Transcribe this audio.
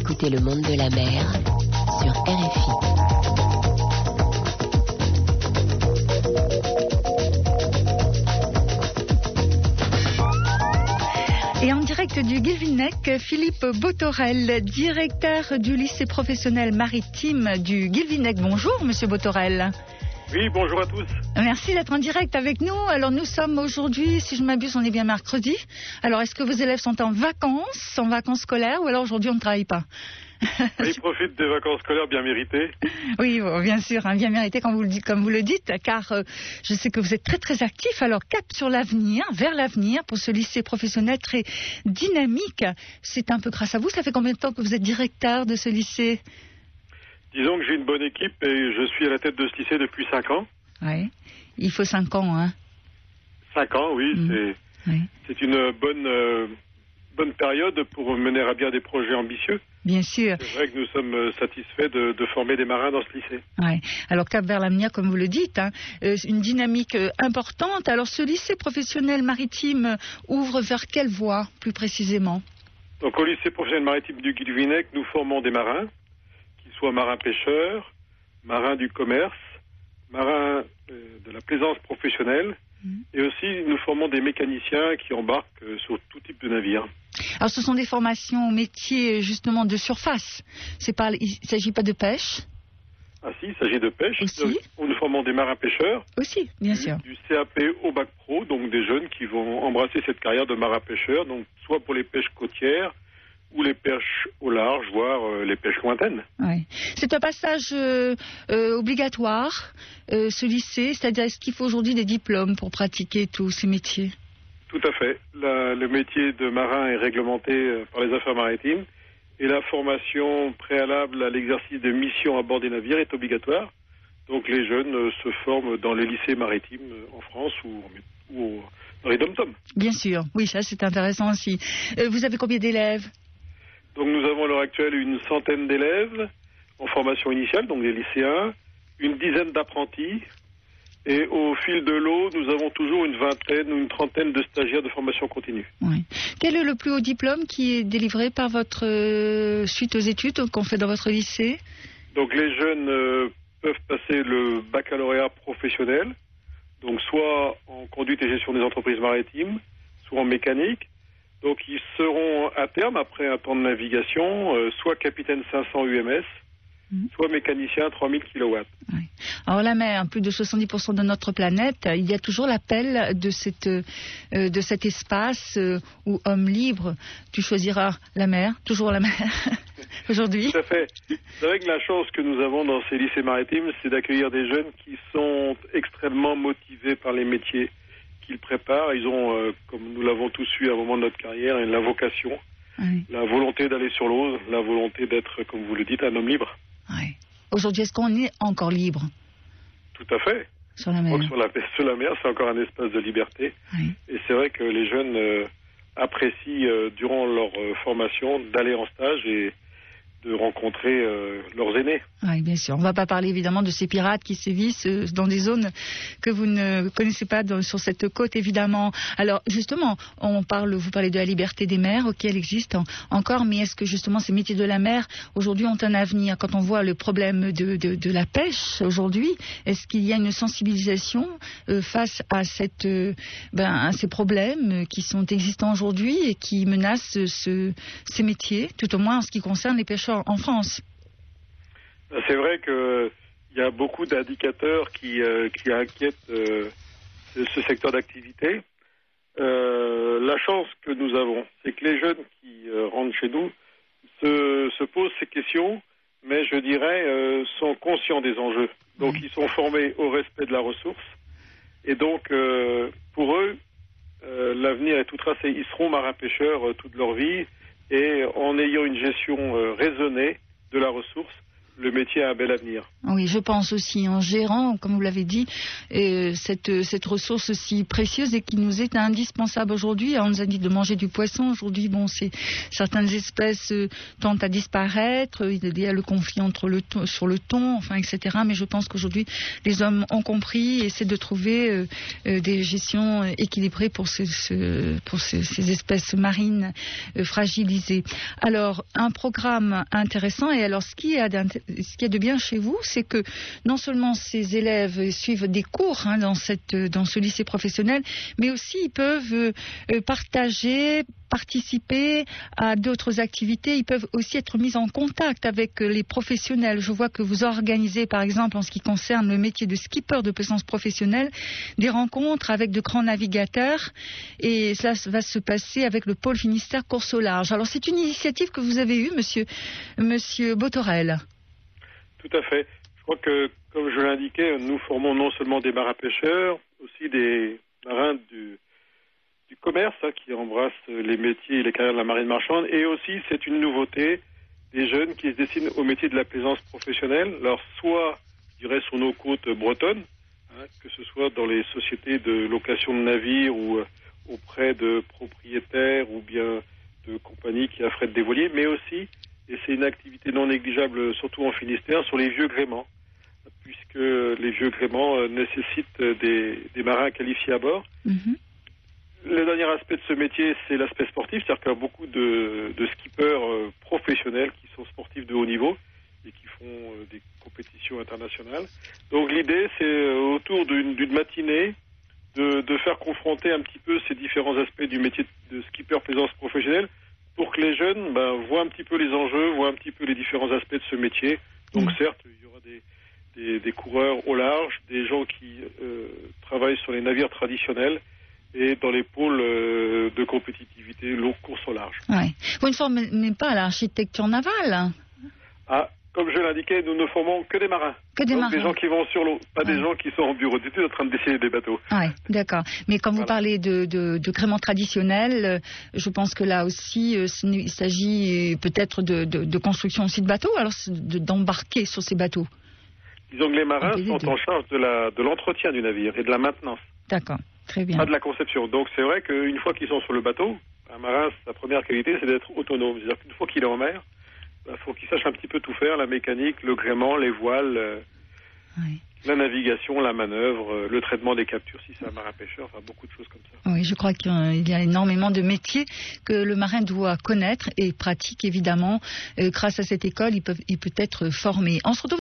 écoutez Le Monde de la Mer sur RFI. Et en direct du Guilvinec, Philippe Botorel, directeur du lycée professionnel maritime du Guilvinec. Bonjour, monsieur Botorel. Oui, bonjour à tous. Merci d'être en direct avec nous. Alors nous sommes aujourd'hui, si je m'abuse, on est bien mercredi. Alors est-ce que vos élèves sont en vacances scolaires, ou alors aujourd'hui on ne travaille pas? Ils profitent des vacances scolaires bien méritées. Oui, bien sûr, bien mérité comme vous le dites, car je sais que vous êtes très très actif. Alors cap sur l'avenir, vers l'avenir, pour ce lycée professionnel très dynamique. C'est un peu grâce à vous. Ça fait combien de temps que vous êtes directeur de ce lycée? Disons que j'ai une bonne équipe et je suis à la tête de ce lycée depuis 5 ans. Oui, il faut 5 ans, hein. 5 ans, oui, c'est une bonne période pour mener à bien des projets ambitieux. Bien sûr. C'est vrai que nous sommes satisfaits de former des marins dans ce lycée. Ouais. Alors cap vers l'avenir, comme vous le dites, hein, une dynamique importante. Alors ce lycée professionnel maritime ouvre vers quelle voie, plus précisément? Donc au lycée professionnel maritime du Guilvinec, nous formons des marins, qu'ils soient marins pêcheurs, marins du commerce, marins de la plaisance professionnelle, et aussi nous formons des mécaniciens qui embarquent sur tout type de navire. Alors ce sont des formations au métier justement de surface. Il ne s'agit pas de pêche? Ah si, il s'agit de pêche. Aussi. Nous formons des marins pêcheurs. Aussi, bien sûr. Du CAP au bac pro, donc des jeunes qui vont embrasser cette carrière de marin pêcheur, donc soit pour les pêches côtières ou les pêches au large, voire les pêches lointaines. Oui. C'est un passage obligatoire, ce lycée, c'est-à-dire est-ce qu'il faut aujourd'hui des diplômes pour pratiquer tous ces métiers? Tout à fait. Le métier de marin est réglementé par les affaires maritimes et la formation préalable à l'exercice de mission à bord des navires est obligatoire. Donc les jeunes se forment dans les lycées maritimes en France ou dans les dom-toms. Bien sûr, oui, ça c'est intéressant aussi. Vous avez combien d'élèves? Donc nous avons à l'heure actuelle une centaine d'élèves en formation initiale, donc des lycéens, une dizaine d'apprentis, et au fil de l'eau, nous avons toujours une vingtaine ou une trentaine de stagiaires de formation continue. Oui. Quel est le plus haut diplôme qui est délivré par votre suite aux études qu'on fait dans votre lycée? Donc les jeunes peuvent passer le baccalauréat professionnel, donc soit en conduite et gestion des entreprises maritimes, soit en mécanique. Donc ils seront à terme, après un temps de navigation, soit capitaine 500 UMS, soit mécanicien 3000 kW. Oui. Alors la mer, plus de 70% de notre planète, il y a toujours l'appel de cet espace où homme libre, tu choisiras la mer, toujours la mer, aujourd'hui. Tout à fait. C'est vrai que la chance que nous avons dans ces lycées maritimes, c'est d'accueillir des jeunes qui sont extrêmement motivés par les métiers qu'ils préparent. Ils ont, comme nous l'avons tous eu à un moment de notre carrière, la vocation, la volonté d'aller sur l'eau, la volonté d'être, comme vous le dites, un homme libre. Oui. Aujourd'hui, est-ce qu'on est encore libre? Tout à fait. Sur la mer. Donc, sur la mer, c'est encore un espace de liberté. Oui. Et c'est vrai que les jeunes apprécient, durant leur formation, d'aller en stage et de rencontrer leurs aînés. Oui, bien sûr. On ne va pas parler évidemment de ces pirates qui sévissent dans des zones que vous ne connaissez pas sur cette côte, évidemment. Alors, justement, vous parlez de la liberté des mers, ok, elle existe encore, mais est-ce que justement ces métiers de la mer, aujourd'hui, ont un avenir? Quand on voit le problème de la pêche aujourd'hui, est-ce qu'il y a une sensibilisation face à ces problèmes qui sont existants aujourd'hui et qui menacent ces métiers, tout au moins en ce qui concerne les pêcheurs en France? C'est vrai qu'il y a beaucoup d'indicateurs qui inquiètent ce secteur d'activité. La chance que nous avons, c'est que les jeunes qui rentrent chez nous se posent ces questions, mais je dirais sont conscients des enjeux. Donc ils sont formés au respect de la ressource. Et donc pour eux, l'avenir est tout tracé. Ils seront marins-pêcheurs toute leur vie. Et en ayant une gestion raisonnée de la ressource, le métier a un bel avenir. Oui, je pense aussi, en gérant, comme vous l'avez dit, cette ressource si précieuse et qui nous est indispensable aujourd'hui. On nous a dit de manger du poisson. Aujourd'hui, certaines espèces tentent à disparaître. Il y a le conflit sur le thon, enfin, etc. Mais je pense qu'aujourd'hui, les hommes ont compris et essaient de trouver des gestions équilibrées pour ces espèces marines fragilisées. Alors, un programme intéressant. Et alors, ce qui est de bien chez vous, c'est que non seulement ces élèves suivent des cours dans ce lycée professionnel, mais aussi ils peuvent participer à d'autres activités. Ils peuvent aussi être mis en contact avec les professionnels. Je vois que vous organisez, par exemple, en ce qui concerne le métier de skipper de plaisance professionnelle, des rencontres avec de grands navigateurs. Et cela va se passer avec le pôle Finistère Course au large. Alors, c'est une initiative que vous avez eue, monsieur Botorel. Tout à fait. Je crois que, comme je l'indiquais, nous formons non seulement des marins-pêcheurs, aussi des marins du commerce qui embrassent les métiers et les carrières de la marine marchande. Et aussi, c'est une nouveauté, des jeunes qui se destinent au métier de la plaisance professionnelle. Alors, soit, je dirais, sur nos côtes bretonnes, que ce soit dans les sociétés de location de navires ou auprès de propriétaires ou bien de compagnies qui affrètent des voiliers, mais aussi, et c'est une activité non négligeable, surtout en Finistère, sur les vieux gréements, puisque les vieux gréements nécessitent des marins qualifiés à bord. Mm-hmm. Le dernier aspect de ce métier, c'est l'aspect sportif, c'est-à-dire qu'il y a beaucoup de skippers professionnels qui sont sportifs de haut niveau et qui font des compétitions internationales. Donc l'idée, c'est autour d'une matinée de faire confronter un petit peu ces différents aspects du métier de skipper plaisance professionnelle pour que les jeunes voient un petit peu les enjeux, voient un petit peu les différents aspects de ce métier. Donc certes, il y aura des coureurs au large, des gens qui travaillent sur les navires traditionnels et dans les pôles de compétitivité, course au large. Ouais. Vous ne formez pas à l'architecture navale? Comme je l'indiquais, nous ne formons que des marins. Des gens qui vont sur l'eau, pas des gens qui sont en bureau d'études en train de dessiner des bateaux. Oui, d'accord. Mais quand vous parlez de gréement traditionnel, je pense que là aussi, il s'agit peut-être de construction aussi de bateaux, alors d'embarquer sur ces bateaux. Disons que les marins sont en charge de l'entretien du navire et de la maintenance. D'accord, très bien. Pas de la conception. Donc c'est vrai qu'une fois qu'ils sont sur le bateau, un marin, sa première qualité, c'est d'être autonome. C'est-à-dire qu'une fois qu'il est en mer, il faut qu'il sache un petit peu tout faire, la mécanique, le gréement, les voiles, la navigation, la manœuvre, le traitement des captures si c'est un marin pêcheur, enfin beaucoup de choses comme ça. Oui, je crois qu'il y a énormément de métiers que le marin doit connaître et pratique évidemment. Grâce à cette école, il peut être formé. On se retrouve